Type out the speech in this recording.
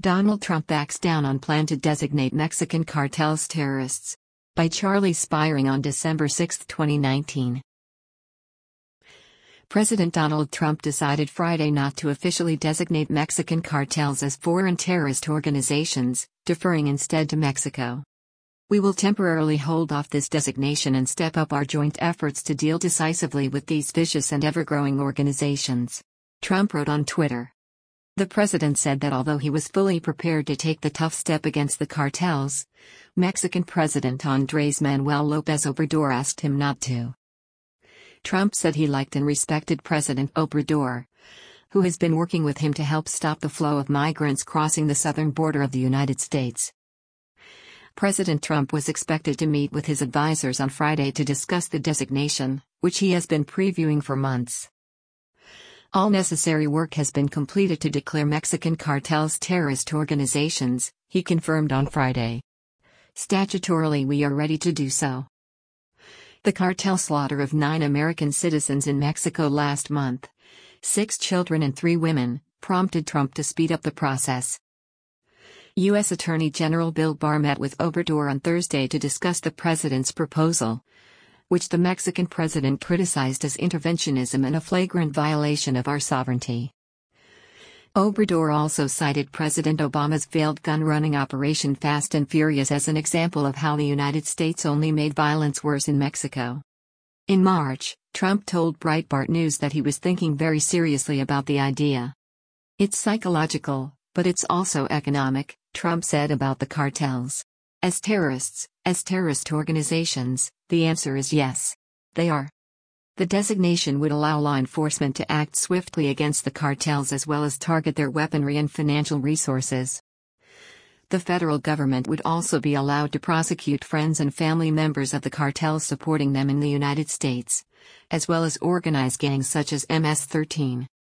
Donald Trump backs down on plan to designate Mexican cartels terrorists. By Charlie Spiring on December 6, 2019. President Donald Trump decided Friday not to officially designate Mexican cartels as foreign terrorist organizations, deferring instead to Mexico. "We will temporarily hold off this designation and step up our joint efforts to deal decisively with these vicious and ever-growing organizations," Trump wrote on Twitter. The president said that although he was fully prepared to take the tough step against the cartels, Mexican President Andrés Manuel López Obrador asked him not to. Trump said he liked and respected President Obrador, who has been working with him to help stop the flow of migrants crossing the southern border of the United States. President Trump was expected to meet with his advisors on Friday to discuss the designation, which he has been previewing for months. "All necessary work has been completed to declare Mexican cartels terrorist organizations," he confirmed on Friday. "Statutorily, we are ready to do so." The cartel slaughter of 9 American citizens in Mexico last month, 6 children and 3 women, prompted Trump to speed up the process. U.S. Attorney General Bill Barr met with Obrador on Thursday to discuss the president's proposal, which the Mexican president criticized as interventionism and a flagrant violation of our sovereignty. Obrador also cited President Obama's failed gun-running Operation Fast and Furious as an example of how the United States only made violence worse in Mexico. In March, Trump told Breitbart News that he was thinking very seriously about the idea. "It's psychological, but it's also economic," Trump said about the cartels. As terrorist organizations, the answer is yes. They are. The designation would allow law enforcement to act swiftly against the cartels as well as target their weaponry and financial resources. The federal government would also be allowed to prosecute friends and family members of the cartels supporting them in the United States, as well as organize gangs such as MS-13.